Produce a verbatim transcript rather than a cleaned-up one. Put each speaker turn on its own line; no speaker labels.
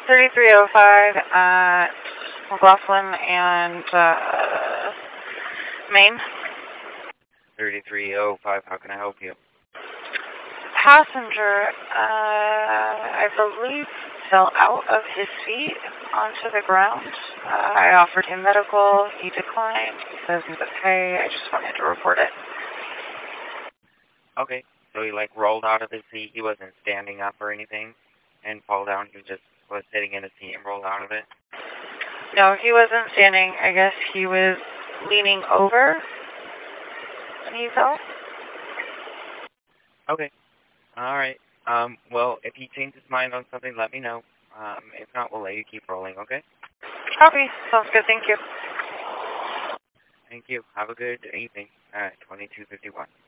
thirty-three oh five at McLaughlin and uh, Maine.
thirty-three oh five, how can I help you?
Passenger, uh, I believe, fell out of his seat onto the ground. Uh, I offered him medical. He declined. He says he's okay. I just wanted to report it.
Okay, so he like rolled out of his seat. He wasn't standing up or anything and fall down. He just was sitting in his seat and rolled out of it?
No, he wasn't standing. I guess he was leaning over when he fell.
Okay. All right. Um, well, if he changes his mind on something, let me know. Um, if not, we'll let you keep rolling, okay?
Okay, sounds good. Thank you.
Thank you. Have a good evening. All right, twenty-two fifty-one.